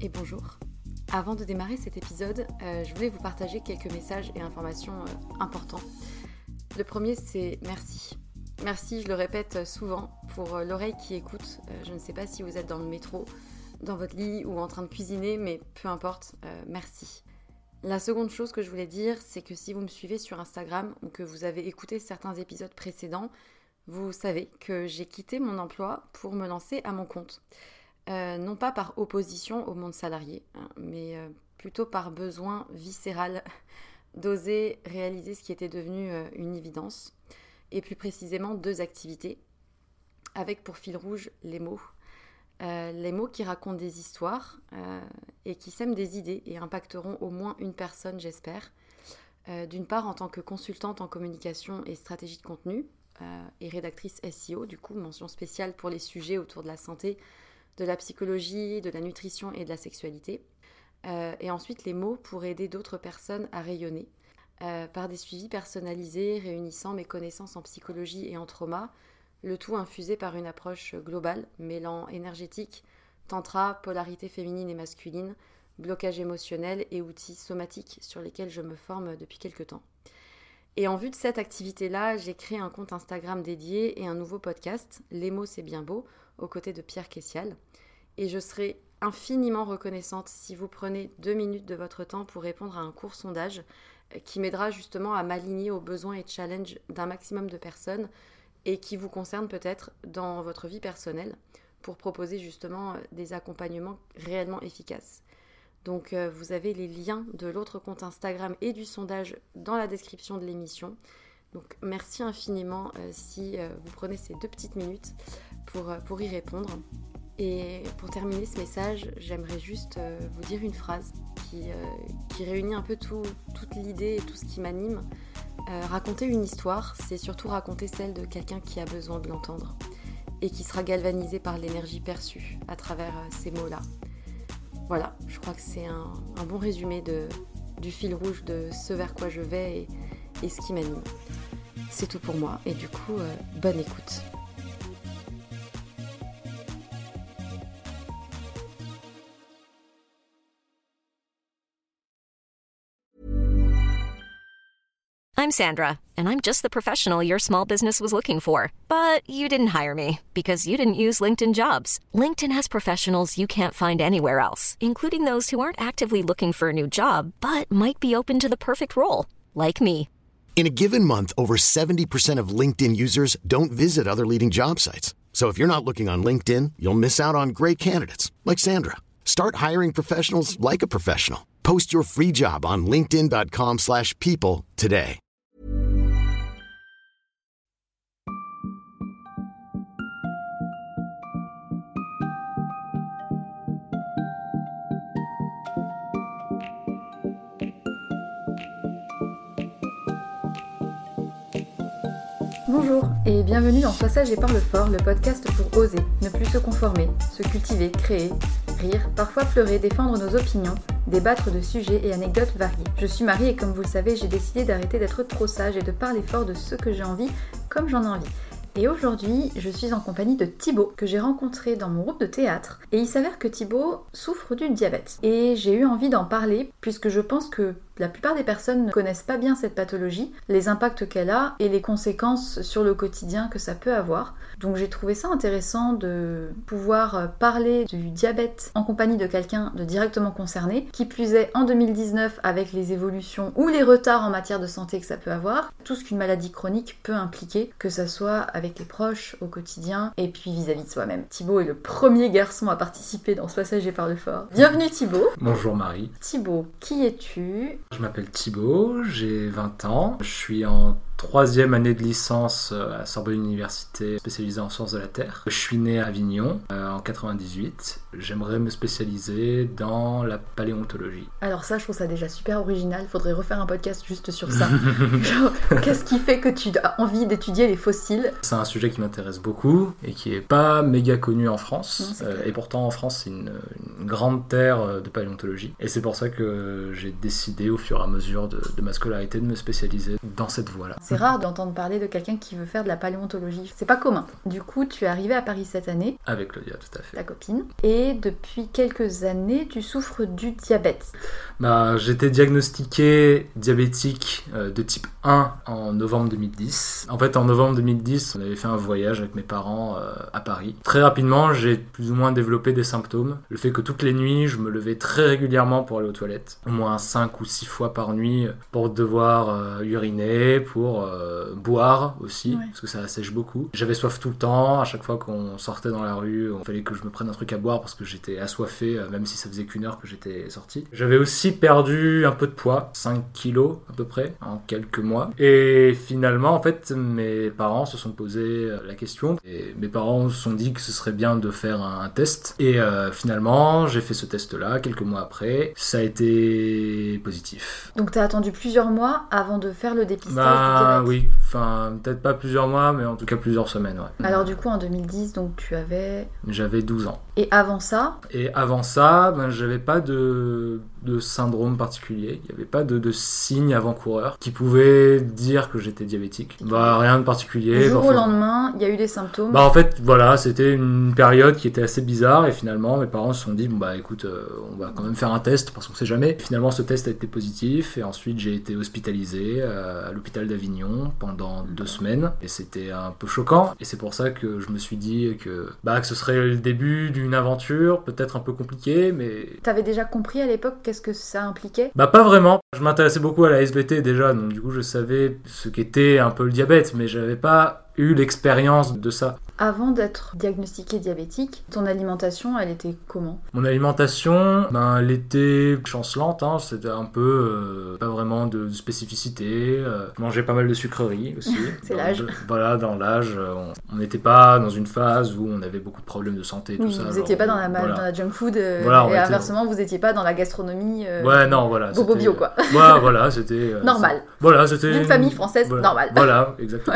et bonjour. Avant de démarrer cet épisode, je voulais vous partager quelques messages et informations importants. Le premier, c'est merci. Merci, je le répète souvent, pour l'oreille qui écoute. Je ne sais pas si vous êtes dans le métro, dans votre lit ou en train de cuisiner, mais peu importe, merci. La seconde chose que je voulais dire, c'est que si vous me suivez sur Instagram ou que vous avez écouté certains épisodes précédents, vous savez que j'ai quitté mon emploi pour me lancer à mon compte. Non pas par opposition au monde salarié, mais plutôt par besoin viscéral d'oser réaliser ce qui était devenu une évidence, et plus précisément 2 activités, avec pour fil rouge les mots. Les mots qui racontent des histoires et qui sèment des idées et impacteront au moins une personne, j'espère. D'une part, en tant que consultante en communication et stratégie de contenu, et rédactrice SEO, du coup, mention spéciale pour les sujets autour de la santé, de la psychologie, de la nutrition et de la sexualité. Et ensuite, les mots pour aider d'autres personnes à rayonner, par des suivis personnalisés réunissant mes connaissances en psychologie et en trauma, le tout infusé par une approche globale, mêlant énergétique, tantra, polarité féminine et masculine, blocage émotionnel et outils somatiques sur lesquels je me forme depuis quelques temps. Et en vue de cette activité-là, j'ai créé un compte Instagram dédié et un nouveau podcast, Les mots c'est bien beau, aux côtés de Pierre Kessial. Et je serai infiniment reconnaissante si vous prenez 2 minutes de votre temps pour répondre à un court sondage qui m'aidera justement à m'aligner aux besoins et challenges d'un maximum de personnes et qui vous concerne peut-être dans votre vie personnelle pour proposer justement des accompagnements réellement efficaces. Donc vous avez les liens de l'autre compte Instagram et du sondage dans la description de l'émission. Donc merci infiniment si vous prenez ces 2 petites minutes pour y répondre. Et pour terminer ce message, j'aimerais juste vous dire une phrase qui réunit un peu toute l'idée et tout ce qui m'anime. Raconter une histoire, c'est surtout raconter celle de quelqu'un qui a besoin de l'entendre et qui sera galvanisé par l'énergie perçue à travers ces mots-là. Voilà, je crois que c'est un bon résumé du fil rouge de ce vers quoi je vais et ce qui m'anime. C'est tout pour moi et du coup, bonne écoute. I'm Sandra, and I'm just the professional your small business was looking for. But you didn't hire me because you didn't use LinkedIn Jobs. LinkedIn has professionals you can't find anywhere else, including those who aren't actively looking for a new job, but might be open to the perfect role, like me. In a given month, over 70% of LinkedIn users don't visit other leading job sites. So if you're not looking on LinkedIn, you'll miss out on great candidates like Sandra. Start hiring professionals like a professional. Post your free job on linkedin.com/people today. Bonjour et bienvenue dans Sois sage et parle fort, le podcast pour oser, ne plus se conformer, se cultiver, créer, rire, parfois pleurer, défendre nos opinions, débattre de sujets et anecdotes variés. Je suis Marie et comme vous le savez, j'ai décidé d'arrêter d'être trop sage et de parler fort de ce que j'ai envie, comme j'en ai envie. Et aujourd'hui, je suis en compagnie de Thibaut, que j'ai rencontré dans mon groupe de théâtre. Et il s'avère que Thibaut souffre du diabète. Et j'ai eu envie d'en parler, puisque je pense que la plupart des personnes ne connaissent pas bien cette pathologie, les impacts qu'elle a et les conséquences sur le quotidien que ça peut avoir. Donc j'ai trouvé ça intéressant de pouvoir parler du diabète en compagnie de quelqu'un de directement concerné, qui plus est en 2019 avec les évolutions ou les retards en matière de santé que ça peut avoir, tout ce qu'une maladie chronique peut impliquer, que ça soit avec les proches, au quotidien, et puis vis-à-vis de soi-même. Thibaut est le premier garçon à participer dans Sois sage et parle fort. Bienvenue Thibaut. Bonjour Marie. Thibaut, qui es-tu ? Je m'appelle Thibaut, j'ai 20 ans, je suis en 3e année de licence à Sorbonne Université, spécialisée en sciences de la Terre. Je suis né à Avignon en 98. J'aimerais me spécialiser dans la paléontologie. Alors ça, je trouve ça déjà super original. Faudrait refaire un podcast juste sur ça. Genre, qu'est-ce qui fait que tu as envie d'étudier les fossiles ? C'est un sujet qui m'intéresse beaucoup et qui est pas méga connu en France. Non, et pourtant, en France, c'est une grande terre de paléontologie. Et c'est pour ça que j'ai décidé, au fur et à mesure de ma scolarité, de me spécialiser dans cette voie-là. C'est rare d'entendre parler de quelqu'un qui veut faire de la paléontologie. C'est pas commun. Du coup, tu es arrivé à Paris cette année. Avec Claudia, tout à fait. Ta copine. Et depuis quelques années, tu souffres du diabète. J'étais diagnostiqué diabétique de type 1 en novembre 2010. En fait, en novembre 2010, on avait fait un voyage avec mes parents à Paris. Très rapidement, j'ai plus ou moins développé des symptômes. Le fait que toutes les nuits, je me levais très régulièrement pour aller aux toilettes. Au moins 5 ou 6 fois par nuit pour devoir uriner, pour boire aussi, parce que ça assèche beaucoup. J'avais soif tout le temps. À chaque fois qu'on sortait dans la rue, il fallait que je me prenne un truc à boire parce que j'étais assoiffé, même si ça faisait qu'1 heure que j'étais sorti. J'avais aussi perdu un peu de poids, 5 kilos à peu près, en quelques mois. Et finalement, en fait, mes parents se sont posé la question. Et mes parents se sont dit que ce serait bien de faire un test. Et finalement, j'ai fait ce test-là quelques mois après. Ça a été positif. Donc t'as attendu plusieurs mois avant de faire le dépistage du diabète. Oui, enfin, peut-être pas plusieurs mois, mais en tout cas plusieurs semaines, ouais. Alors du coup, en 2010, donc J'avais 12 ans. Et avant ça, j'avais pas de syndrome particulier. Il n'y avait pas de signes avant-coureurs qui pouvaient dire que j'étais diabétique. Rien de particulier. Du jour au lendemain, il y a eu des symptômes. En fait, voilà, c'était une période qui était assez bizarre et finalement, mes parents se sont dit, écoute, on va quand même faire un test parce qu'on sait jamais. Et finalement, ce test a été positif et ensuite, j'ai été hospitalisé à l'hôpital d'Avignon pendant 2 semaines et c'était un peu choquant et c'est pour ça que je me suis dit que ce serait le début d'une aventure, peut-être un peu compliquée, mais... T'avais déjà compris à l'époque qu'est-ce que ça impliquait ? Pas vraiment. Je m'intéressais beaucoup à la SBT déjà, donc du coup je savais ce qu'était un peu le diabète, mais j'avais pas eu l'expérience de ça. Avant d'être diagnostiqué diabétique, ton alimentation, elle était comment ? Mon alimentation, elle était chancelante, c'était un peu pas vraiment de spécificité. Je mangeais pas mal de sucreries aussi. C'est l'âge. Dans l'âge, on n'était pas dans une phase où on avait beaucoup de problèmes de santé, tout ça. Vous n'étiez pas dans la junk food, et inversement, vous n'étiez pas dans la gastronomie bobo bio, quoi. C'était... normal. C'était... D'une famille française normale. Voilà, exactement.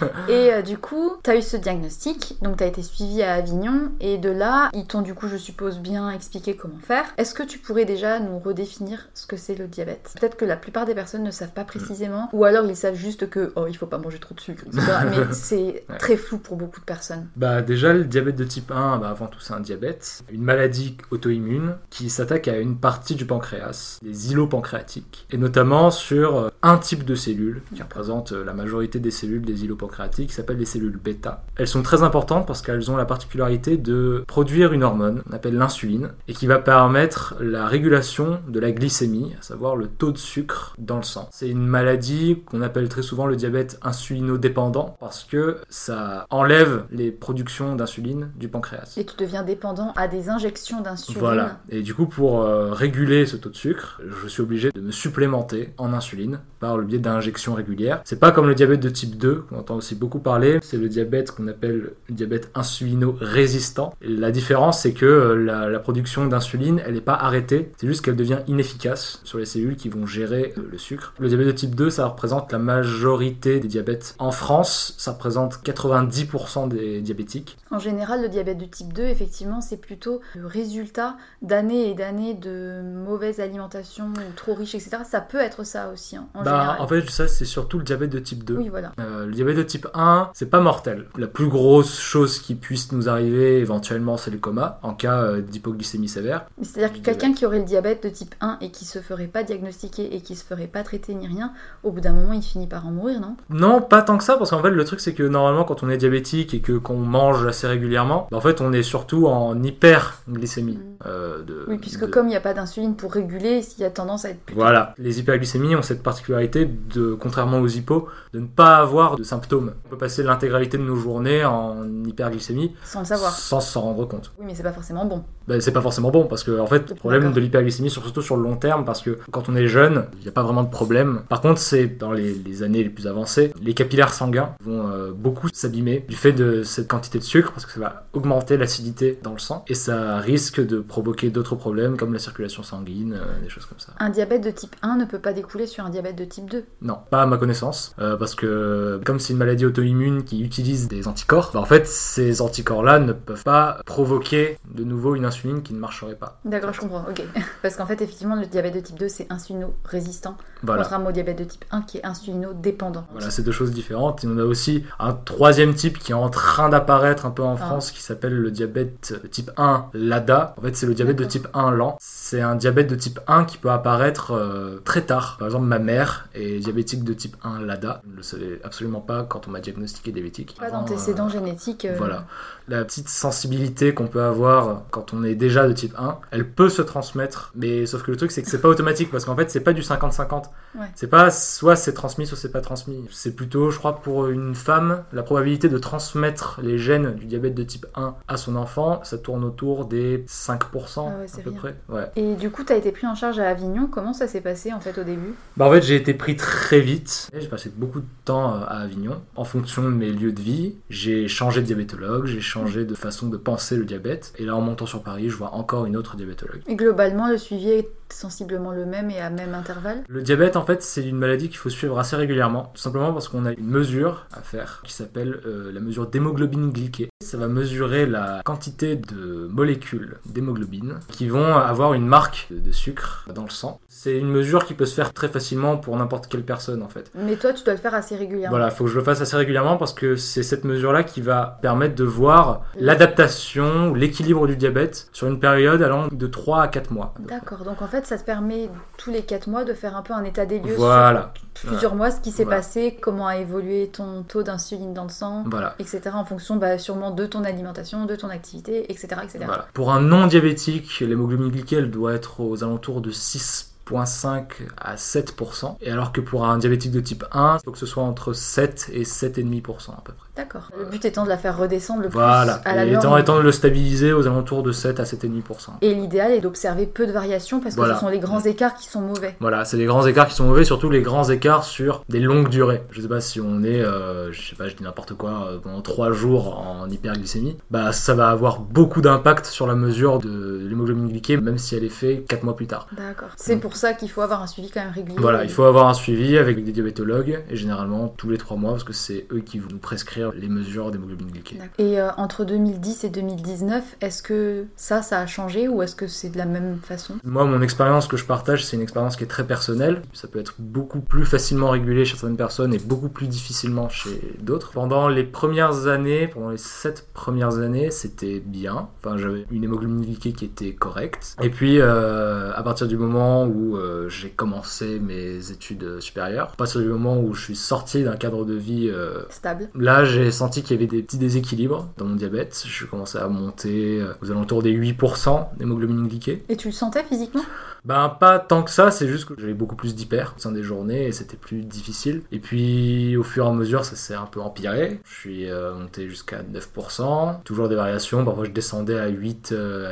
Et du coup, tu as eu ce diagnostic, donc tu as été suivi à Avignon, et de là, ils t'ont du coup, je suppose, bien expliqué comment faire. Est-ce que tu pourrais déjà nous redéfinir ce que c'est le diabète ? Peut-être que la plupart des personnes ne savent pas précisément, ou alors ils savent juste que, il faut pas manger trop de sucre, etc. Mais c'est très flou pour beaucoup de personnes. Déjà, le diabète de type 1, avant tout, c'est un diabète, une maladie auto-immune qui s'attaque à une partie du pancréas, les îlots pancréatiques, et notamment sur un type de cellules qui représente la majorité des cellules des îlots pancréatiques, qui s'appellent les cellules bêta. Elles sont très importantes parce qu'elles ont la particularité de produire une hormone, qu'on appelle l'insuline, et qui va permettre la régulation de la glycémie, à savoir le taux de sucre dans le sang. C'est une maladie qu'on appelle très souvent le diabète insulinodépendant parce que ça enlève les productions d'insuline du pancréas. Et tu deviens dépendant à des injections d'insuline. Voilà. Et du coup, pour réguler ce taux de sucre, je suis obligé de me supplémenter en insuline par le biais d'injections régulières. C'est pas comme le diabète de type 2, qu'on entend aussi beaucoup parler, c'est le diabète qu'on appelle le diabète insulino-résistant. Et la différence, c'est que la production d'insuline, elle n'est pas arrêtée, c'est juste qu'elle devient inefficace sur les cellules qui vont gérer le sucre. Le diabète de type 2, ça représente la majorité des diabètes. En France, ça représente 90% des diabétiques. En général, le diabète de type 2, effectivement, c'est plutôt le résultat d'années et d'années de mauvaise alimentation ou trop riche, etc. Ça peut être ça aussi, en général. En fait, ça, c'est surtout le diabète de type 2. Oui, voilà. Le diabète de type 1, c'est pas mortel. La plus grosse chose qui puisse nous arriver, éventuellement, c'est le coma, en cas d'hypoglycémie sévère. C'est-à-dire que quelqu'un qui aurait le diabète de type 1 et qui se ferait pas diagnostiquer et qui se ferait pas traiter ni rien, au bout d'un moment, il finit par en mourir, non ? Non, pas tant que ça, parce qu'en fait, le truc, c'est que normalement, quand on est diabétique et qu'on mange assez régulièrement, en fait, on est surtout en hyperglycémie. Oui, puisque comme il n'y a pas d'insuline pour réguler, il y a tendance à être plutôt... Voilà. Les hyperglycémies ont cette particularité contrairement aux hypos, de ne pas avoir de symptômes. On peut passer l'intégralité de nos journées en hyperglycémie sans le savoir, sans s'en rendre compte. Oui, mais c'est pas forcément bon. C'est pas forcément bon parce que en fait, le problème de l'hyperglycémie, surtout sur le long terme, parce que quand on est jeune, il n'y a pas vraiment de problème. Par contre, c'est dans les années les plus avancées, les capillaires sanguins vont beaucoup s'abîmer du fait de cette quantité de sucre parce que ça va augmenter l'acidité dans le sang et ça risque de provoquer d'autres problèmes comme la circulation sanguine, des choses comme ça. Un diabète de type 1 ne peut pas découler sur un diabète de type 2 ? Non, pas à ma connaissance, parce que comme c'est une maladie auto-immune qui utilise des anticorps, anticorps, en fait, ces anticorps-là ne peuvent pas provoquer de nouveau une insuline qui ne marcherait pas. D'accord, je comprends, ok. Parce qu'en fait, effectivement, le diabète de type 2, c'est insulino-résistant, Voilà. contrairement au diabète de type 1 qui est insulino-dépendant. Voilà, c'est deux choses différentes. Et on a aussi un troisième type qui est en train d'apparaître un peu en France qui s'appelle le diabète de type 1 LADA. En fait, c'est le diabète de type 1 lent. C'est un diabète de type 1 qui peut apparaître très tard. Par exemple, ma mère est diabétique de type 1 LADA. Je ne le savais absolument pas quand on m'a diagnostiqué diabétique. Pas d'antécédents génétiques. Voilà. La petite sensibilité qu'on peut avoir quand on est déjà de type 1, elle peut se transmettre. Mais sauf que le truc, c'est que c'est pas automatique parce qu'en fait, c'est pas du 50-50. Ouais. C'est pas soit c'est transmis, soit c'est pas transmis. C'est plutôt, je crois, pour une femme, la probabilité de transmettre les gènes du diabète de type 1 à son enfant, ça tourne autour des 5% à peu près. Ouais. Et du coup, t'as été pris en charge à Avignon. Comment ça s'est passé en fait au début ? En fait, j'ai été pris très vite. J'ai passé beaucoup de temps à Avignon. En fonction de mes lieux de vie, j'ai changé de diabétologue, j'ai changé de façon de penser le diabète. Et là, en montant sur Paris, je vois encore une autre diabétologue. Et globalement, le suivi est sensiblement le même et à même intervalle ? Le diabète, en fait, c'est une maladie qu'il faut suivre assez régulièrement. Tout simplement parce qu'on a une mesure à faire qui s'appelle la mesure d'hémoglobine glyquée. Ça va mesurer la quantité de molécules d'hémoglobine qui vont avoir une marque de sucre dans le sang. C'est une mesure qui peut se faire très facilement pour n'importe quelle personne, en fait. Mais toi, tu dois le faire assez régulièrement. Voilà, il faut que je le fasse assez régulièrement parce que c'est cette mesure-là qui va permettre de voir l'adaptation ou l'équilibre du diabète sur une période allant de 3 à 4 mois. D'accord, donc en fait, ça te permet tous les 4 mois de faire un peu un état des lieux Voilà. sur plusieurs mois, ce qui s'est passé, comment a évolué ton taux d'insuline dans le sang, etc. en fonction sûrement de ton alimentation, de ton activité, etc. Voilà. Pour un non-diabétique, l'hémoglobine glyquée, elle doit être aux alentours de 6,5 à 7%. Et alors que pour un diabétique de type 1, il faut que ce soit entre 7 et 7,5% à peu près. D'accord. Le but étant de la faire redescendre le plus à la norme. Étant de le stabiliser aux alentours de 7 à 7,5%. Et l'idéal est d'observer peu de variations parce que ce sont les grands écarts qui sont mauvais. Voilà, c'est les grands écarts qui sont mauvais, surtout les grands écarts sur des longues durées. Je sais pas si on est, je dis n'importe quoi, pendant 3 jours en hyperglycémie, ça va avoir beaucoup d'impact sur la mesure de l'hémoglobine glyquée, même si elle est faite 4 mois plus tard. D'accord. C'est pour ça qu'il faut avoir un suivi quand même régulier. Voilà, il faut avoir un suivi avec des diabétologues, et généralement tous les 3 mois, parce que c'est eux qui vont nous prescrire les mesures d'hémoglobine glyquée. Et entre 2010 et 2019, est-ce que ça a changé ou est-ce que c'est de la même façon ? Moi, mon expérience que je partage, c'est une expérience qui est très personnelle. Ça peut être beaucoup plus facilement régulé chez certaines personnes et beaucoup plus difficilement chez d'autres. Pendant les 7 premières années, c'était bien. Enfin, j'avais une hémoglobine glyquée qui était correcte. Et puis, à partir du moment où j'ai commencé mes études supérieures, à partir du moment où je suis sorti d'un cadre de vie stable, là, j'ai senti qu'il y avait des petits déséquilibres dans mon diabète. Je commençais à monter aux alentours des 8% d'hémoglobine glyquée. Et tu le sentais physiquement ? Pas tant que ça, c'est juste que j'avais beaucoup plus d'hyper au sein des journées et c'était plus difficile. Et puis au fur et à mesure, ça s'est un peu empiré. Je suis monté jusqu'à 9%, toujours des variations. Parfois je descendais à 8%,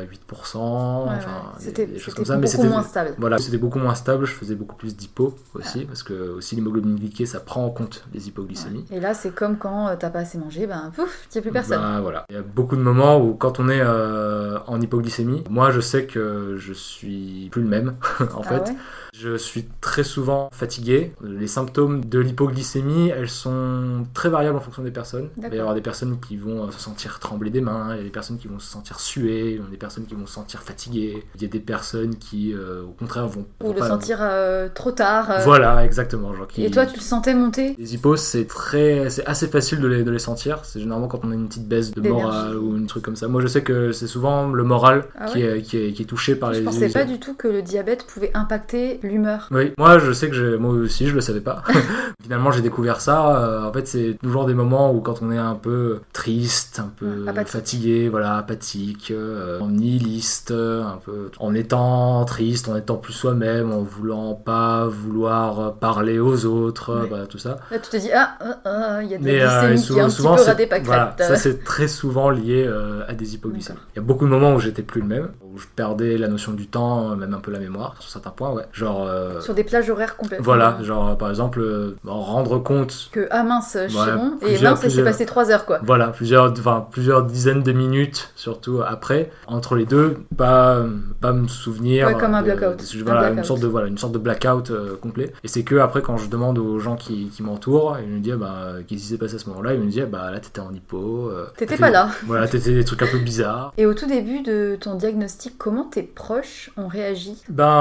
c'était des choses comme ça. Mais beaucoup moins stable. Voilà, c'était beaucoup moins stable. Je faisais beaucoup plus d'hypo aussi, parce que aussi l'hémoglobine glyquée, ça prend en compte les hypoglycémies. Et là, c'est comme quand t'as pas assez mangé, pouf, t'y a plus personne. Voilà. Il y a beaucoup de moments où quand on est en hypoglycémie, moi je sais que je suis plus le même. En fait, ouais. Je suis très souvent fatigué. Les symptômes de l'hypoglycémie, elles sont très variables en fonction des personnes. Il va y avoir des personnes qui vont se sentir trembler des mains, il y a des personnes qui vont se sentir suer, il y a des personnes qui vont se sentir fatiguées, il y a des personnes qui, au contraire, vont sentir trop tard. Voilà, exactement. Et toi, tu le sentais monter ? Les hypos, c'est assez facile de les sentir. C'est généralement quand on a une petite baisse de morale ou un truc comme ça. Moi, je sais que c'est souvent le moral qui est touché par les... Je pensais pas du tout que le diabète pouvait impacter l'humeur. Oui, moi je sais que moi aussi je le savais pas. Finalement j'ai découvert ça. En fait c'est toujours des moments où quand on est un peu triste, un peu fatigué, apathique, nihiliste, un peu en étant triste, en étant plus soi-même, en vouloir parler aux autres, tout ça. Là tu te dis il y a de la glycémie qui est un petit peu radée pâquerette. Ça c'est très souvent lié à des hypoglycémies. Il y a beaucoup de moments où j'étais plus le même, où où je perdais la notion du temps, même un peu la mémoire sur certains points, ouais. Genre sur des plages horaires complètement. Voilà, genre par exemple rendre compte que mince, je suis voilà, bon et mince, il s'est passé 3 heures quoi. Voilà, plusieurs dizaines de minutes surtout après entre les deux, pas me souvenir. Ouais, comme un blackout. Voilà, une sorte de blackout complet. Et c'est que après quand je demande aux gens qui m'entourent, ils me disent qu'est-ce qui s'est passé à ce moment-là, ils me disent là t'étais en hypo. T'étais pas là. Voilà, t'étais des trucs un peu bizarres. Et au tout début de ton diagnostic, comment tes proches ont réagi?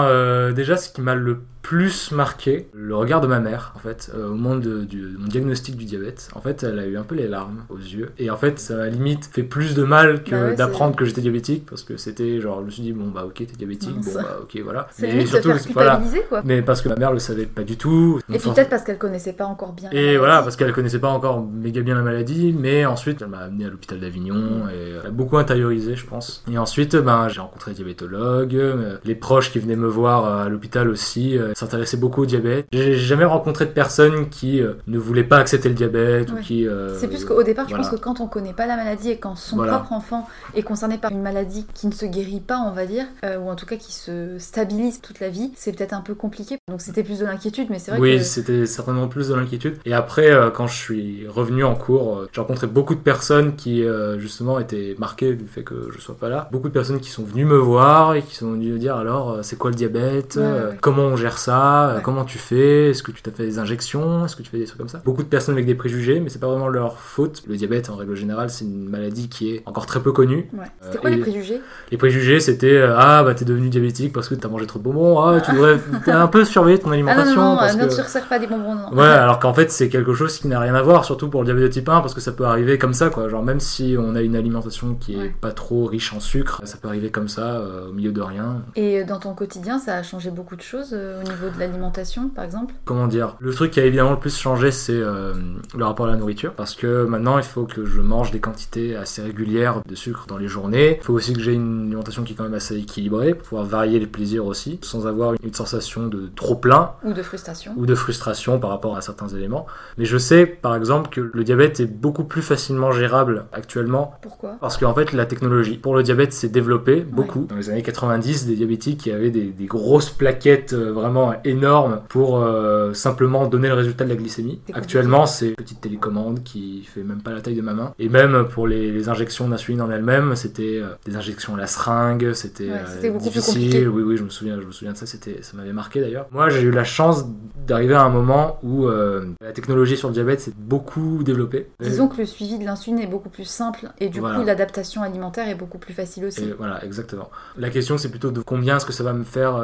Déjà, ce qui m'a le plus marqué, le regard de ma mère, en fait, au moment de mon diagnostic du diabète. En fait, elle a eu un peu les larmes aux yeux. Et en fait, ça m'a limite fait plus de mal que d'apprendre que j'étais diabétique, parce que c'était genre, je me suis dit, ok, t'es diabétique, ok, voilà. C'est limite surtout, te faire culpabiliser, quoi. Mais parce que ma mère le savait pas du tout. Et puis peut-être parce qu'elle connaissait pas encore bien la maladie. Voilà, parce qu'elle connaissait pas encore méga bien la maladie, mais ensuite, elle m'a amené à l'hôpital d'Avignon, et elle a beaucoup intériorisé, je pense. Et ensuite, j'ai rencontré des diabétologues, les proches qui venaient me voir à l'hôpital aussi, s'intéressaient beaucoup au diabète. J'ai jamais rencontré de personnes qui ne voulaient pas accepter le diabète ou qui... C'est plus qu'au départ, je pense que quand on connaît pas la maladie et quand son propre enfant est concerné par une maladie qui ne se guérit pas, on va dire, ou en tout cas qui se stabilise toute la vie, c'est peut-être un peu compliqué. Donc c'était plus de l'inquiétude, mais c'est vrai que... Oui, c'était certainement plus de l'inquiétude. Et après, quand je suis revenu en cours, j'ai rencontré beaucoup de personnes qui, justement, étaient marquées du fait que je sois pas là. Beaucoup de personnes qui sont venues me voir et qui sont venues me dire, alors, c'est quoi le diabète ? Comment on gère ça ? Comment tu fais ? Est-ce que tu t'as fait des injections ? Est-ce que tu fais des trucs comme ça ? Beaucoup de personnes avec des préjugés, mais c'est pas vraiment leur faute. Le diabète, en règle générale, c'est une maladie qui est encore très peu connue. C'était quoi les préjugés ? Les préjugés, c'était t'es devenu diabétique parce que t'as mangé trop de bonbons. Tu devrais un peu surveiller ton alimentation. Non, tu resserres pas des bonbons. Non. Ouais, alors qu'en fait, c'est quelque chose qui n'a rien à voir, surtout pour le diabète de type 1, parce que ça peut arriver comme ça, quoi. Genre même si on a une alimentation qui est pas trop riche en sucre, ça peut arriver comme ça, au milieu de rien. Et dans ton quotidien, ça a changé beaucoup de choses au niveau de l'alimentation, par exemple ? Comment dire ? Le truc qui a évidemment le plus changé, c'est le rapport à la nourriture, parce que maintenant, il faut que je mange des quantités assez régulières de sucre dans les journées. Il faut aussi que j'ai une alimentation qui est quand même assez équilibrée, pour pouvoir varier les plaisirs aussi, sans avoir une sensation de trop plein. Ou de frustration par rapport à certains éléments. Mais je sais, par exemple, que le diabète est beaucoup plus facilement gérable actuellement. Pourquoi ? Parce qu'en fait, la technologie pour le diabète s'est développée beaucoup. Dans les années 90, des diabétiques qui avaient des grosses plaquettes vraiment énormes pour simplement donner le résultat de la glycémie. Actuellement, c'est une petite télécommande qui fait même pas la taille de ma main. Et même pour les injections d'insuline en elles-mêmes, c'était des injections à la seringue, c'était difficile. Oui, je me souviens de ça, ça m'avait marqué d'ailleurs. Moi, j'ai eu la chance d'arriver à un moment où la technologie sur le diabète s'est beaucoup développée. Disons que le suivi de l'insuline est beaucoup plus simple et du coup l'adaptation alimentaire est beaucoup plus facile aussi. Et voilà, exactement. La question c'est plutôt de combien est-ce que ça va me faire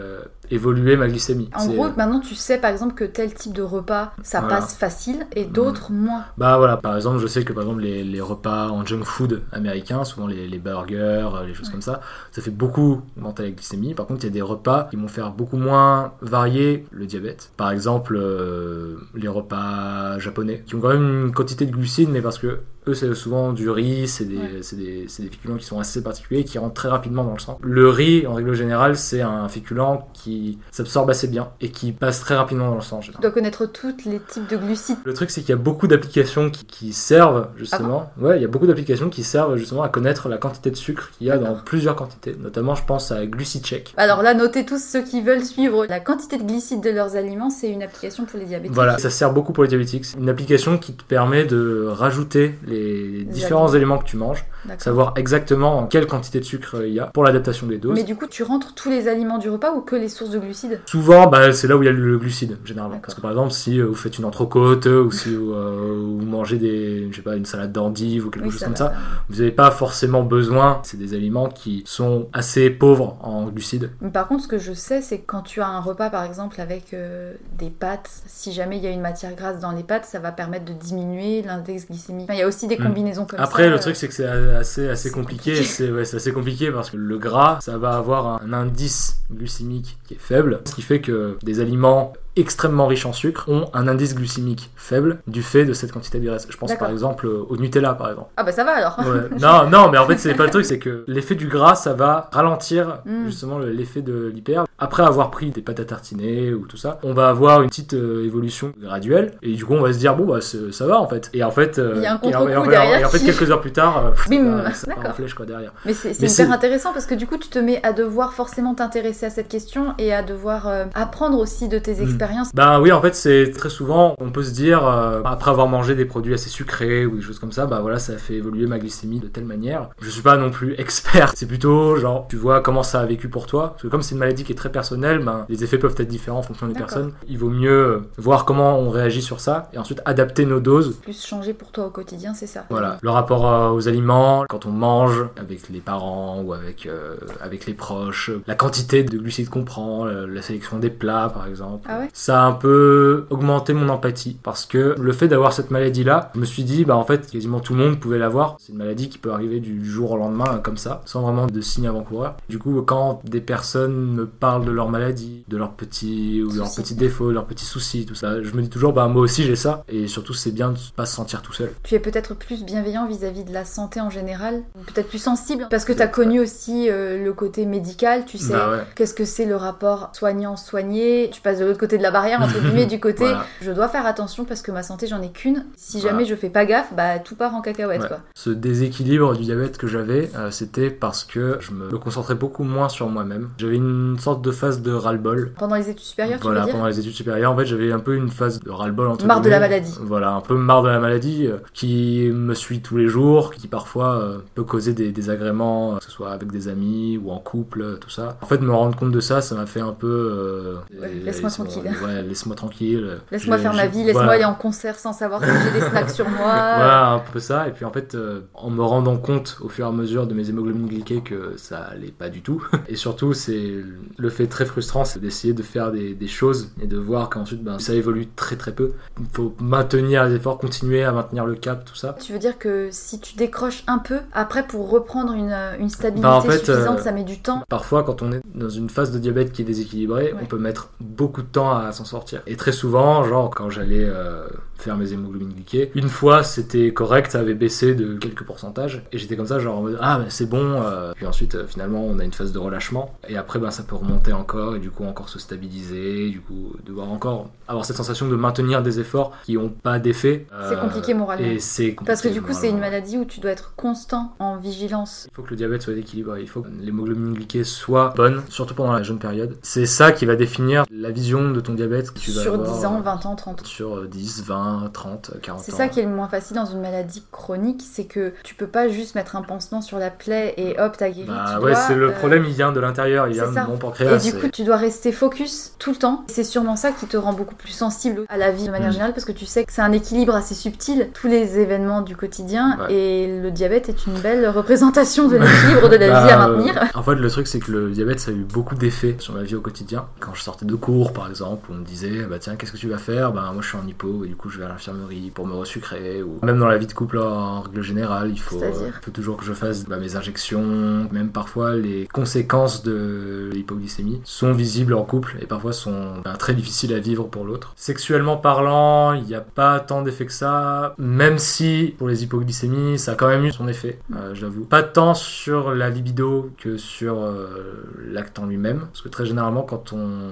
évoluer ma glycémie. En gros, maintenant tu sais par exemple que tel type de repas ça passe facile et d'autres moins. Par exemple, je sais que par exemple les repas en junk food américains, souvent les burgers, les choses comme ça fait beaucoup augmenter la glycémie. Par contre, il y a des repas qui vont faire beaucoup moins varier le diabète. Par exemple, les repas japonais, qui ont quand même une quantité de glucides, mais parce que eux, c'est souvent du riz, c'est des féculents qui sont assez particuliers, qui rentrent très rapidement dans le sang. Le riz, en règle générale, c'est un féculent qui s'absorbe assez bien et qui passe très rapidement dans le sang. Tu dois connaître tous les types de glucides. Le truc, c'est qu'il y a beaucoup d'applications qui servent justement. Il y a beaucoup d'applications qui servent justement à connaître la quantité de sucre qu'il y a dans plusieurs quantités. Notamment, je pense à GluciCheck. Alors là, notez tous ceux qui veulent suivre la quantité de glycides de leurs aliments, c'est une application pour les diabétiques. Voilà, ça sert beaucoup pour les diabétiques. C'est une application qui te permet de rajouter les différents éléments que tu manges, savoir exactement quelle quantité de sucre il y a pour l'adaptation des doses. Mais du coup, tu rentres tous les aliments du repas ou que les sources de glucides ? Souvent, c'est là où il y a le glucide, généralement. Parce que par exemple, si vous faites une entrecôte ou si vous mangez une salade d'endive ou quelque chose comme ça, vous n'avez pas forcément besoin. C'est des aliments qui sont assez pauvres en glucides. Mais par contre, ce que je sais, c'est que quand tu as un repas, par exemple, avec des pâtes, si jamais il y a une matière grasse dans les pâtes, ça va permettre de diminuer l'index glycémique. Il y a aussi des combinaisons comme Après, ça. Le truc, c'est que c'est assez compliqué. C'est assez compliqué parce que le gras, ça va avoir un indice glycémique qui est faible, ce qui fait que des aliments extrêmement riches en sucre ont un indice glycémique faible du fait de cette quantité de graisse. Je pense par exemple au Nutella par exemple. Ah bah ça va alors. Ouais. Non, mais en fait c'est pas le truc, c'est que l'effet du gras ça va ralentir justement l'effet de l'hyper. Après avoir pris des pâtes à tartiner ou tout ça, on va avoir une petite évolution graduelle et du coup on va se dire bon bah ça va en fait. Et en fait il y a un contre-coup derrière. Et en fait quelques heures plus tard bim, ça part en flèche quoi derrière. Mais c'est hyper intéressant parce que du coup tu te mets à devoir forcément t'intéresser à cette question et à devoir apprendre aussi de tes expériences. Bah oui, en fait c'est très souvent on peut se dire après avoir mangé des produits assez sucrés ou des choses comme ça, bah voilà ça a fait évoluer ma glycémie de telle manière. Je suis pas non plus expert, c'est plutôt genre tu vois comment ça a vécu pour toi, parce que comme c'est une maladie qui est très personnelle, ben, les effets peuvent être différents en fonction des personnes. Il vaut mieux voir comment on réagit sur ça et ensuite adapter nos doses. Plus changer pour toi au quotidien, c'est ça. Voilà, le rapport aux aliments, quand on mange avec les parents ou avec les proches, la quantité de glucides qu'on prend, la sélection des plats par exemple. Ah ouais. Ça a un peu augmenté mon empathie parce que le fait d'avoir cette maladie-là, je me suis dit bah en fait quasiment tout le monde pouvait l'avoir. C'est une maladie qui peut arriver du jour au lendemain comme ça, sans vraiment de signes avant-coureurs. Du coup, quand des personnes me parlent de leur maladie, de leurs petits défauts, de leurs petits soucis, tout ça, je me dis toujours bah moi aussi j'ai ça et surtout c'est bien de pas se sentir tout seul. Tu es peut-être plus bienveillant vis-à-vis de la santé en général, peut-être plus sensible parce que tu as connu aussi le côté médical, tu sais qu'est-ce que c'est le rapport soignant-soigné, tu passes de l'autre côté de la barrière entre guillemets du côté je dois faire attention parce que ma santé j'en ai qu'une, si jamais je fais pas gaffe, bah tout part en cacahuète quoi. Ce déséquilibre du diabète que j'avais, c'était parce que je me concentrais beaucoup moins sur moi-même. J'avais une sorte de phase de ras-le-bol. Pendant les études supérieures, tu veux dire ? Pendant les études supérieures, en fait, j'avais un peu une phase de ras-le-bol entre marre de la maladie. Voilà, un peu marre de la maladie qui me suit tous les jours, qui parfois peut causer des désagréments, que ce soit avec des amis ou en couple, tout ça. En fait, me rendre compte de ça, ça m'a fait un peu... laisse-moi tranquille. Laisse-moi tranquille. Laisse-moi faire ma vie, laisse-moi aller en concert sans savoir si j'ai des snacks sur moi. Voilà, un peu ça. Et puis en fait, en me rendant compte au fur et à mesure de mes hémoglobines glyquées que ça allait pas du tout. Et surtout, c'est le fait très frustrant, c'est d'essayer de faire des choses et de voir qu'ensuite, ça évolue très très peu. Il faut maintenir les efforts, continuer à maintenir le cap, tout ça. Tu veux dire que si tu décroches un peu, après pour reprendre une stabilité suffisante, ça met du temps. Parfois, quand on est dans une phase de diabète qui est déséquilibrée, on peut mettre beaucoup de temps à s'en sortir. Et très souvent, genre quand j'allais faire mes hémoglobines glyquées, une fois c'était correct, ça avait baissé de quelques pourcentages et j'étais comme ça genre en mode ah mais c'est bon, puis ensuite finalement on a une phase de relâchement et après ça peut remonter encore et du coup encore se stabiliser, du coup devoir encore avoir cette sensation de maintenir des efforts qui n'ont pas d'effet. C'est compliqué moralement. Et c'est compliqué parce que du coup c'est une maladie où tu dois être constant en vigilance. Il faut que le diabète soit équilibré, il faut que l'hémoglobine glyquée soit bonne, surtout pendant la jeune période. C'est ça qui va définir la vision de ton diabète que tu vas avoir. Sur 10 ans, 20 ans, 30 ans. Sur 10, 20, 30, 40 ans. C'est ça qui est le moins facile dans une maladie chronique, c'est que tu peux pas juste mettre un pansement sur la plaie et hop, t'as guéri. C'est le problème, il vient de l'intérieur, il vient de mon pancréas. Et du coup, tu dois rester focus tout le temps. C'est sûrement ça qui te rend beaucoup plus sensible à la vie de manière générale, parce que tu sais que c'est un équilibre assez subtil, tous les événements du quotidien, et le diabète est une belle représentation de l'équilibre de la vie à maintenir. En fait, le truc, c'est que le diabète, ça a eu beaucoup d'effets sur ma vie au quotidien. Quand je sortais de cours, par exemple, on me disait, tiens, qu'est-ce que tu vas faire ? Moi, je suis en hypo, et du coup, je vais à l'infirmerie pour me resucrer, ou même dans la vie de couple en règle générale, il faut toujours que je fasse mes injections, même parfois les conséquences de l'hypoglycémie sont visibles en couple et parfois sont très difficiles à vivre pour l'autre. Sexuellement parlant, il n'y a pas tant d'effets que ça, même si pour les hypoglycémies, ça a quand même eu son effet, j'avoue. Pas tant sur la libido que sur l'acte en lui-même, parce que très généralement quand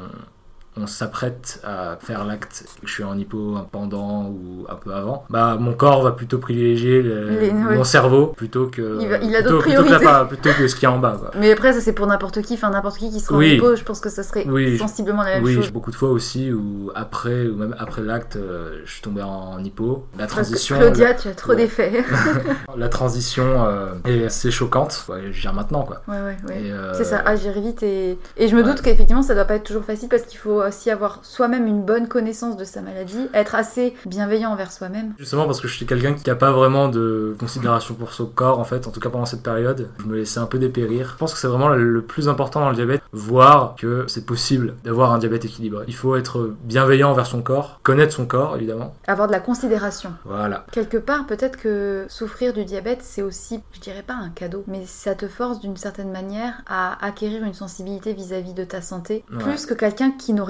on s'apprête à faire l'acte, je suis en hypo pendant ou un peu avant, mon corps va plutôt privilégier mon cerveau plutôt que il a d'autres priorités plutôt que ce qu'il y a en bas quoi. Mais après ça c'est pour n'importe qui qui sera en hypo, je pense que ça serait sensiblement la même chose. Beaucoup de fois aussi où même après l'acte je suis tombé en hypo. La transition Claudia, tu as trop d'effets. La transition est assez choquante, je gère maintenant quoi. Et c'est ça, agir vite et je me doute qu'effectivement ça doit pas être toujours facile parce qu'il faut aussi avoir soi-même une bonne connaissance de sa maladie, être assez bienveillant envers soi-même. Justement parce que je suis quelqu'un qui n'a pas vraiment de considération pour son corps en fait, en tout cas pendant cette période, je me laissais un peu dépérir. Je pense que c'est vraiment le plus important dans le diabète, voir que c'est possible d'avoir un diabète équilibré. Il faut être bienveillant envers son corps, connaître son corps évidemment. Avoir de la considération. Voilà. Quelque part peut-être que souffrir du diabète c'est aussi, je dirais pas un cadeau, mais ça te force d'une certaine manière à acquérir une sensibilité vis-à-vis de ta santé, plus que quelqu'un qui n'aurait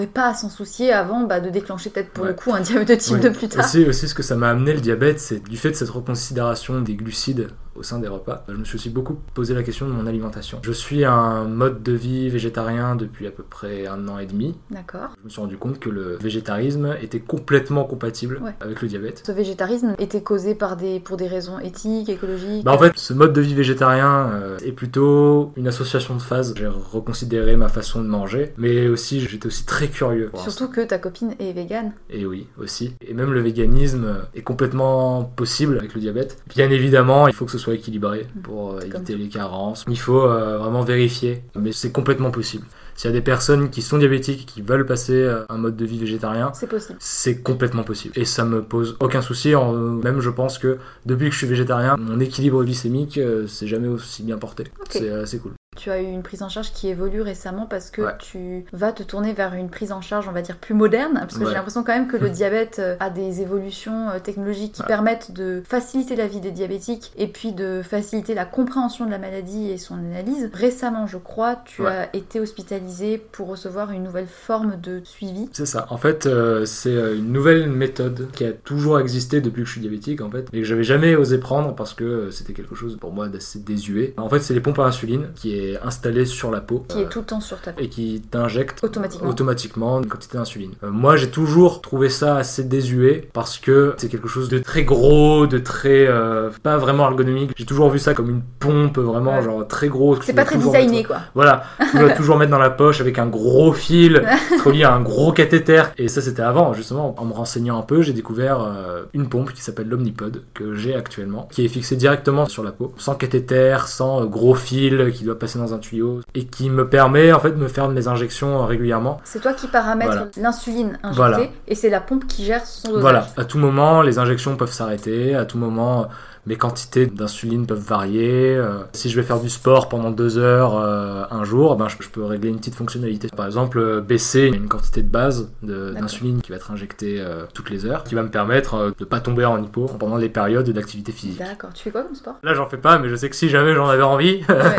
n'aurait pas à s'en soucier avant de déclencher peut-être pour le coup un diabète de type 2 plus tard. Aussi, ce que ça m'a amené le diabète, c'est du fait de cette reconsidération des glucides au sein des repas. Je me suis aussi beaucoup posé la question de mon alimentation. Je suis un mode de vie végétarien depuis à peu près 1 an et demi. D'accord. Je me suis rendu compte que le végétarisme était complètement compatible avec le diabète. Ce végétarisme était causé pour des raisons éthiques, écologiques? En fait, ce mode de vie végétarien est plutôt une association de phases. J'ai reconsidéré ma façon de manger, mais aussi j'étais aussi très curieux. Surtout que ta copine est végane. Et oui, aussi. Et même le véganisme est complètement possible avec le diabète. Bien évidemment, il faut que ce soit équilibré pour éviter les carences. Il faut vraiment vérifier, mais c'est complètement possible. S'il y a des personnes qui sont diabétiques qui veulent passer un mode de vie végétarien, c'est possible. C'est complètement possible. Et ça me pose aucun souci. Même je pense que depuis que je suis végétarien, mon équilibre glycémique s'est jamais aussi bien porté. C'est cool. Tu as eu une prise en charge qui évolue récemment parce que tu vas te tourner vers une prise en charge, on va dire, plus moderne. Parce que j'ai l'impression quand même que le diabète a des évolutions technologiques qui permettent de faciliter la vie des diabétiques et puis de faciliter la compréhension de la maladie et son analyse. Récemment, je crois, tu as été hospitalisé pour recevoir une nouvelle forme de suivi. C'est ça. En fait, c'est une nouvelle méthode qui a toujours existé depuis que je suis diabétique, en fait, et que j'avais jamais osé prendre parce que c'était quelque chose pour moi d'assez désuet. En fait, c'est les pompes à insuline qui est installé sur la peau. Qui est tout le temps sur ta peau. Et qui t'injecte automatiquement une quantité d'insuline. Moi, j'ai toujours trouvé ça assez désuet parce que c'est quelque chose de très gros, de très... pas vraiment ergonomique. J'ai toujours vu ça comme une pompe vraiment genre très grosse. C'est pas très designé quoi. Voilà. Tu dois toujours mettre dans la poche avec un gros fil, relié à un gros cathéter. Et ça, c'était avant. Justement, en me renseignant un peu, j'ai découvert une pompe qui s'appelle l'Omnipod, que j'ai actuellement, qui est fixée directement sur la peau, sans cathéter, sans gros fil qui doit passer dans un tuyau et qui me permet en fait de me faire mes injections régulièrement. C'est toi qui paramètres l'insuline injectée et c'est la pompe qui gère son dosage. Voilà, à tout moment les injections peuvent s'arrêter, à tout moment mes quantités d'insuline peuvent varier. Si je vais faire du sport pendant 2 heures un jour, je peux régler une petite fonctionnalité. Par exemple, baisser une quantité de base d'insuline qui va être injectée toutes les heures, qui va me permettre de pas tomber en hypo pendant les périodes d'activité physique. D'accord. Tu fais quoi comme sport ? Là, j'en fais pas, mais je sais que si jamais j'en avais envie,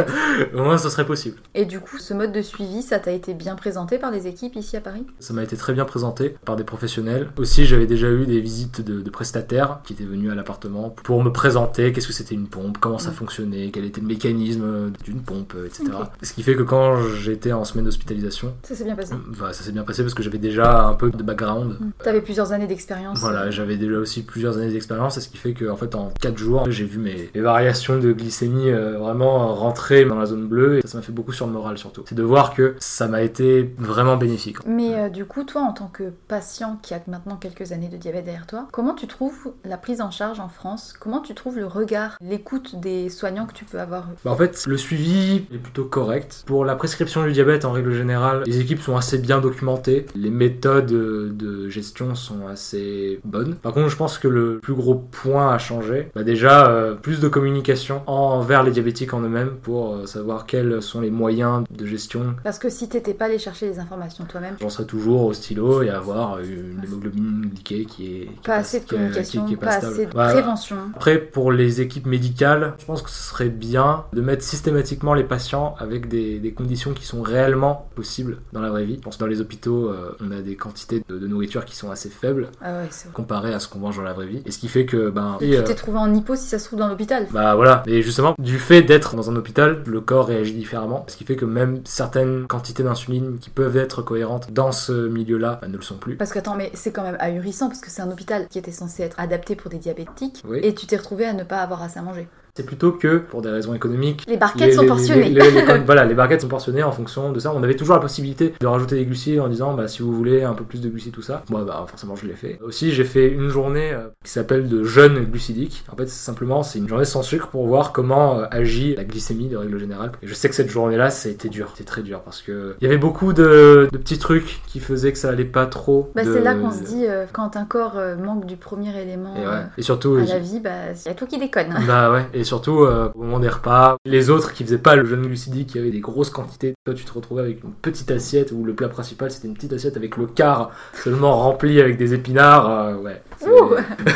au moins ce serait possible. Et du coup, ce mode de suivi, ça t'a été bien présenté par les équipes ici à Paris ? Ça m'a été très bien présenté par des professionnels. Aussi, j'avais déjà eu des visites de prestataires qui étaient venus à l'appartement pour me présenter qu'est-ce que c'était une pompe, comment ça fonctionnait, quel était le mécanisme d'une pompe, etc. Okay. Ce qui fait que quand j'étais en semaine d'hospitalisation, ça s'est bien passé. Ça s'est bien passé parce que j'avais déjà un peu de background. T'avais plusieurs années d'expérience. Voilà, j'avais déjà aussi plusieurs années d'expérience, et ce qui fait que en fait en 4 jours, j'ai vu mes variations de glycémie vraiment rentrer dans la zone bleue, et ça m'a fait beaucoup sur le moral surtout. C'est de voir que ça m'a été vraiment bénéfique. Mais du coup, toi en tant que patient qui a maintenant quelques années de diabète derrière toi, comment tu trouves la prise en charge en France ? Comment tu trouves le regard, l'écoute des soignants que tu peux avoir? En fait, le suivi est plutôt correct. Pour la prescription du diabète, en règle générale, les équipes sont assez bien documentées. Les méthodes de gestion sont assez bonnes. Par contre, je pense que le plus gros point à changer, déjà, plus de communication envers les diabétiques en eux-mêmes pour savoir quels sont les moyens de gestion. Parce que si t'étais pas allé chercher les informations toi-même, j'en serais toujours au stylo et avoir une hémoglobine glyquée qui est pas assez de communication, pas assez de prévention. Après, pour les équipes médicales, je pense que ce serait bien de mettre systématiquement les patients avec des conditions qui sont réellement possibles dans la vraie vie. Je pense que dans les hôpitaux, on a des quantités de nourriture qui sont assez faibles comparées à ce qu'on mange dans la vraie vie. Et ce qui fait que... tu t'es trouvé en hypo si ça se trouve dans l'hôpital. Voilà. Et justement, du fait d'être dans un hôpital, le corps réagit différemment. Ce qui fait que même certaines quantités d'insuline qui peuvent être cohérentes dans ce milieu-là ne le sont plus. Parce que attends, mais c'est quand même ahurissant parce que c'est un hôpital qui était censé être adapté pour des diabétiques et tu t'es retrouvé à ne pas avoir assez à manger. C'est plutôt que, pour des raisons économiques... Les barquettes sont portionnées. Les barquettes sont portionnées en fonction de ça. On avait toujours la possibilité de rajouter des glucides en disant si vous voulez un peu plus de glucides, tout ça. Moi, forcément, je l'ai fait. Aussi, j'ai fait une journée qui s'appelle de jeûne glucidique. En fait, c'est une journée sans sucre pour voir comment agit la glycémie de règle générale. Et je sais que cette journée-là, ça a été dur. C'était très dur parce que il y avait beaucoup de petits trucs qui faisaient que ça allait pas trop. C'est là qu'on se dit, quand un corps manque du premier élément et surtout, à la vie, y a tout qui déconne. Et surtout au moment des repas, les autres qui faisaient pas le jeûne glucidique, qui avaient des grosses quantités, toi tu te retrouvais avec une petite assiette où le plat principal c'était une petite assiette avec le quart seulement rempli avec des épinards.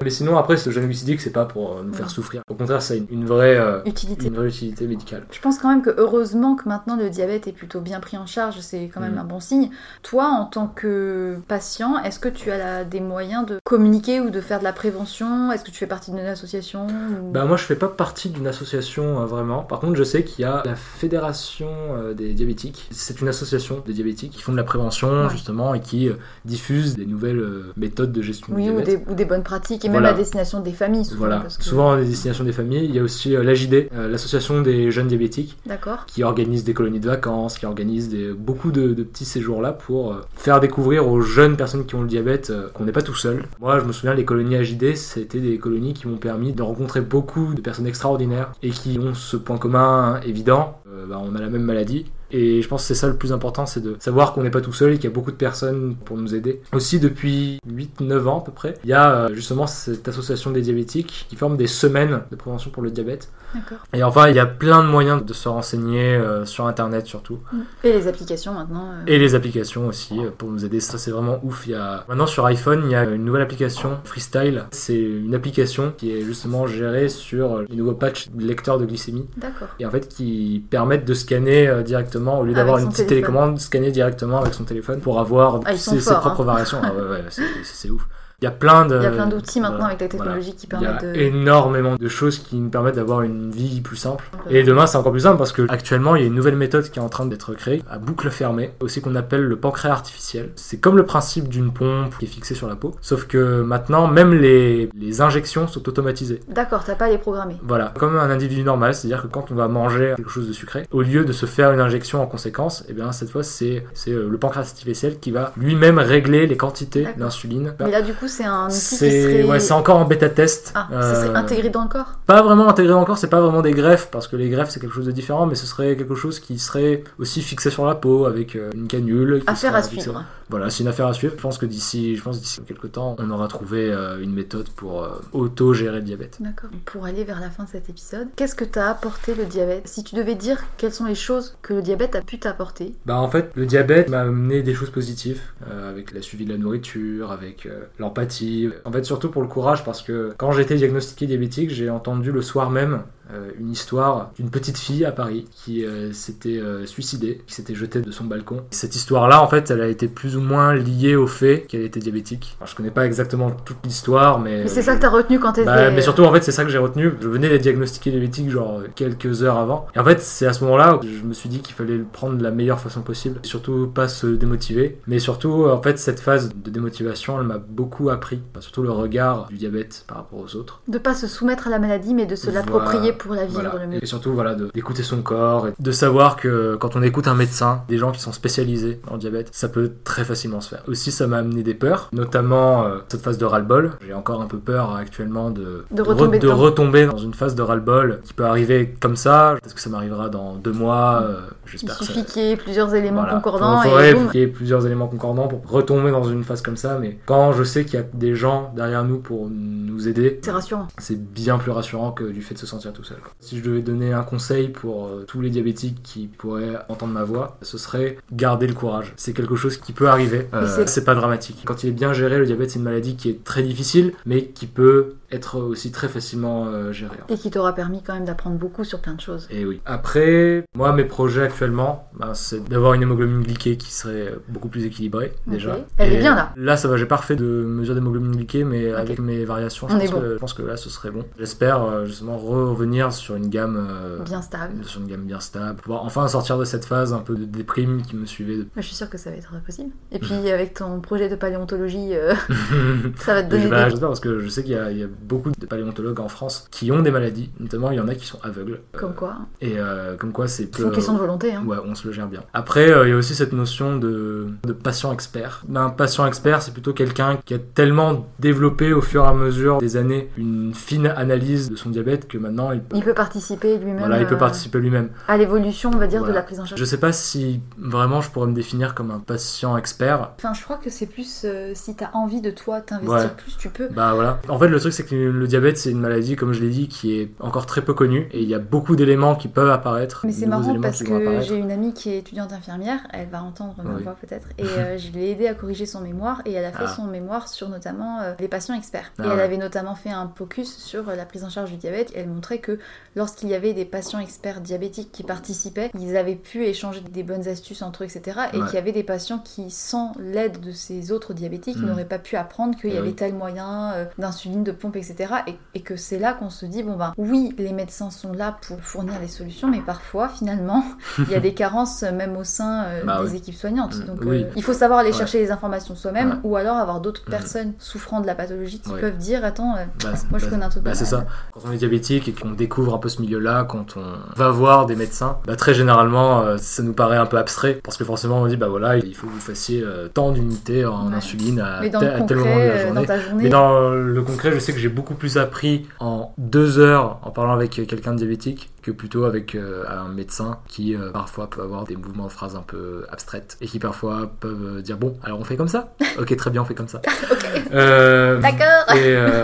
Mais sinon, après, ce jeûne glucidique, c'est pas pour nous faire souffrir. Au contraire, ça a une vraie utilité médicale. Je pense quand même que heureusement que maintenant le diabète est plutôt bien pris en charge, c'est quand même un bon signe. Toi, en tant que patient, est-ce que tu as des moyens de communiquer ou de faire de la prévention? Est-ce que tu fais partie d'une association ou... Moi, je fais pas partie d'une association vraiment. Par contre, je sais qu'il y a la Fédération des diabétiques. C'est une association des diabétiques qui font de la prévention, justement, et qui diffusent des nouvelles méthodes de gestion du diabète. Ou des bonnes pratiques, et même à destination des familles, souvent. Voilà, souvent à destination des familles. Il y a aussi l'AJD, l'association des jeunes diabétiques, qui organise des colonies de vacances, qui organise beaucoup de petits séjours là pour faire découvrir aux jeunes personnes qui ont le diabète qu'on n'est pas tout seul. Moi, je me souviens, les colonies AJD, c'était des colonies qui m'ont permis de rencontrer beaucoup de personnes extraordinaires et qui ont ce point commun évident, on a la même maladie. Et je pense que c'est ça le plus important, c'est de savoir qu'on n'est pas tout seul et qu'il y a beaucoup de personnes pour nous aider. Aussi, depuis 8-9 ans à peu près, il y a justement cette association des diabétiques qui forme des semaines de prévention pour le diabète. D'accord. Et enfin, il y a plein de moyens de se renseigner sur Internet surtout. Et les applications maintenant. Et les applications aussi pour nous aider. Ça, c'est vraiment ouf. Maintenant, sur iPhone, il y a une nouvelle application, Freestyle. C'est une application qui est justement gérée sur les nouveaux patchs lecteurs de glycémie. D'accord. Et en fait, qui permettent de scanner directement, au lieu d'avoir une petite télécommande, scanner directement avec son téléphone pour avoir ses propres variations. C'est ouf. Il y a plein d'outils maintenant avec la technologie qui permettent de... Il y a énormément de choses qui nous permettent d'avoir une vie plus simple. Et demain, c'est encore plus simple parce qu'actuellement, il y a une nouvelle méthode qui est en train d'être créée, à boucle fermée, aussi qu'on appelle le pancréas artificiel. C'est comme le principe d'une pompe qui est fixée sur la peau, sauf que maintenant, même les injections sont automatisées. D'accord, t'as pas à les programmer. Voilà, comme un individu normal, c'est-à-dire que quand on va manger quelque chose de sucré, au lieu de se faire une injection en conséquence, et bien cette fois, c'est le pancréas artificiel qui va lui-même régler les quantités d'insuline. Mais là, du coup, c'est un outil qui serait... c'est encore en bêta-test. Ça serait intégré dans le corps? Pas vraiment intégré dans le corps, c'est pas vraiment des greffes, parce que les greffes c'est quelque chose de différent, mais ce serait quelque chose qui serait aussi fixé sur la peau avec une canule. Affaire à suivre. Voilà, c'est une affaire à suivre. Je pense que d'ici quelques temps, on aura trouvé une méthode pour auto-gérer le diabète. D'accord. Pour aller vers la fin de cet épisode, qu'est-ce que t'a apporté le diabète? Si tu devais dire quelles sont les choses que le diabète a pu t'apporter? En fait, le diabète m'a amené des choses positives, avec la suivi de la nourriture, avec l'empathie. En fait, surtout pour le courage, parce que quand j'ai été diagnostiqué diabétique, j'ai entendu le soir même une histoire d'une petite fille à Paris qui s'était suicidée, qui s'était jetée de son balcon. Cette histoire-là, en fait, elle a été plus ou moins liée au fait qu'elle était diabétique. Alors, je connais pas exactement toute l'histoire, mais c'est ça que t'as retenu quand t'étais... mais surtout, en fait, c'est ça que j'ai retenu. Je venais d'être diagnostiqué diabétique, genre quelques heures avant. Et en fait, c'est à ce moment-là où je me suis dit qu'il fallait le prendre de la meilleure façon possible. Et surtout, pas se démotiver. Mais surtout, en fait, cette phase de démotivation, elle m'a beaucoup appris. Surtout le regard du diabète par rapport aux autres. De pas se soumettre à la maladie, mais de se l'approprier pour la vivre le mieux. Et surtout, d'écouter son corps, et de savoir que quand on écoute un médecin, des gens qui sont spécialisés dans le diabète, ça peut très facilement se faire. Aussi, ça m'a amené des peurs, notamment cette phase de ras-le-bol. J'ai encore un peu peur actuellement de retomber dans une phase de ras-le-bol qui peut arriver comme ça. Peut-être que ça m'arrivera dans 2 mois. J'espère Il suffit qu'il y ait plusieurs éléments concordants. Il faut qu'il y ait plusieurs éléments concordants pour retomber dans une phase comme ça. Mais quand je sais qu'il y a des gens derrière nous pour nous aider, c'est rassurant. C'est bien plus rassurant que du fait de se sentir tout seul. Si je devais donner un conseil pour tous les diabétiques qui pourraient entendre ma voix, ce serait garder le courage. C'est quelque chose qui peut arriver. C'est pas dramatique. Quand il est bien géré, le diabète c'est une maladie qui est très difficile, mais qui peut être aussi très facilement gérée. Et qui t'aura permis quand même d'apprendre beaucoup sur plein de choses. Et oui. Après, moi mes projets actuellement, c'est d'avoir une hémoglobine glyquée qui serait beaucoup plus équilibrée déjà. Elle est bien là. Là ça va, j'ai pas refait de mesure d'hémoglobine glyquée, mais avec mes variations, je pense que là ce serait bon. J'espère justement revenir sur une gamme bien stable. Sur une gamme bien stable. Pouvoir enfin sortir de cette phase un peu de déprime qui me suivait. Je suis sûre que ça va être possible. Et puis avec ton projet de paléontologie, ça va te donner J'espère parce que je sais qu'il y a beaucoup de paléontologues en France qui ont des maladies. Notamment, il y en a qui sont aveugles. Comme quoi. Et comme quoi, c'est une question de volonté. Ouais, on se le gère bien. Après, il y a aussi cette notion de patient expert. Un patient expert, c'est plutôt quelqu'un qui a tellement développé au fur et à mesure des années une fine analyse de son diabète que maintenant il Il peut participer lui-même. Voilà, il peut participer lui-même. À l'évolution, on va dire, Voilà. de la prise en charge. Je sais pas si vraiment je pourrais me définir comme un patient expert. Enfin, je crois que c'est plus si t'as envie de toi t'investir plus, tu peux. Bah voilà. En fait, le truc, c'est que le diabète, c'est une maladie, comme je l'ai dit, qui est encore très peu connue. Et il y a beaucoup d'éléments qui peuvent apparaître. Mais c'est marrant parce que j'ai une amie qui est étudiante infirmière, elle va entendre ma voix peut-être, et je l'ai aidée à corriger son mémoire, et elle a fait son mémoire sur notamment les patients experts. Et elle avait notamment fait un focus sur la prise en charge du diabète. Elle montrait que lorsqu'il y avait des patients experts diabétiques qui participaient, ils avaient pu échanger des bonnes astuces entre eux, etc. Et qu'il y avait des patients qui, sans l'aide de ces autres diabétiques, n'auraient pas pu apprendre qu'il y avait tel moyen d'insuline, de pompe, etc. Et que c'est là qu'on se dit, bon ben, oui, les médecins sont là pour fournir les solutions, mais parfois, finalement, il y a des carences même au sein des équipes soignantes. Donc il faut savoir aller chercher les informations soi-même, ou alors avoir d'autres personnes souffrant de la pathologie qui peuvent dire, attends, moi je connais un truc. C'est ça. Quand on est diabétique et qu'on découvre un peu ce milieu-là, quand on va voir des médecins, très généralement, ça nous paraît un peu abstrait, parce que forcément on dit, bah voilà, il faut que vous fassiez tant d'unités en insuline à tel moment de la journée. Dans ta journée. Mais dans le concret, je sais que j'ai beaucoup plus appris en 2 heures en parlant avec quelqu'un de diabétique que plutôt avec un médecin qui parfois peut avoir des mouvements de phrases un peu abstraites et qui parfois peuvent dire, bon, alors on fait comme ça. Ok, très bien, on fait comme ça. D'accord.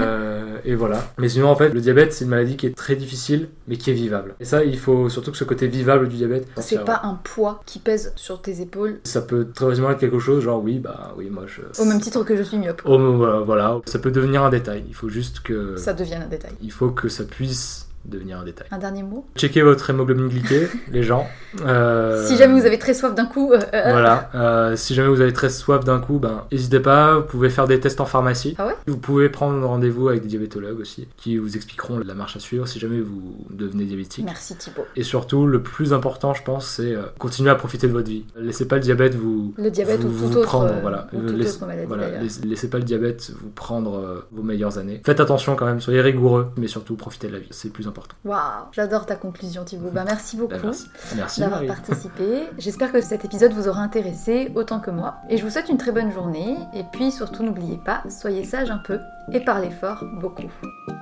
Et voilà. Mais sinon, en fait, le diabète, c'est une maladie qui est très difficile, mais qui est vivable. Et ça, il faut surtout que ce côté vivable du diabète. C'est pas un poids qui pèse sur tes épaules. Ça peut très facilement être quelque chose, genre oui, moi je... Au même titre que je suis myope. Voilà. Ça peut devenir un détail. Il faut juste que... Ça devienne un détail. Il faut que ça puisse devenir un détail. Un dernier mot. Checkez votre hémoglobine glyquée, les gens. Si jamais vous avez très soif d'un coup... Voilà. Si jamais vous avez très soif d'un coup, n'hésitez pas, vous pouvez faire des tests en pharmacie. Ah ouais ? Vous pouvez prendre rendez-vous avec des diabétologues aussi, qui vous expliqueront la marche à suivre si jamais vous devenez diabétique. Merci Thibaut. Et surtout, le plus important, je pense, c'est continuer à profiter de votre vie. Laissez pas le diabète vous... Le diabète ou tout autre... prendre, laissez pas le diabète vous prendre vos meilleures années. Faites attention quand même, soyez rigoureux, mais surtout profitez de la vie, c'est le plus important. Waouh, j'adore ta conclusion Thibaut. Merci beaucoup merci d'avoir participé. J'espère que cet épisode vous aura intéressé autant que moi. Et je vous souhaite une très bonne journée. Et puis surtout, n'oubliez pas, soyez sages un peu et parlez fort beaucoup.